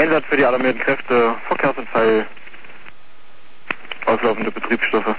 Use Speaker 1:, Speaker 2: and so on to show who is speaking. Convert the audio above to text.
Speaker 1: Einsatz für die alarmierten Kräfte, Verkehrsunfall, auslaufende Betriebsstoffe.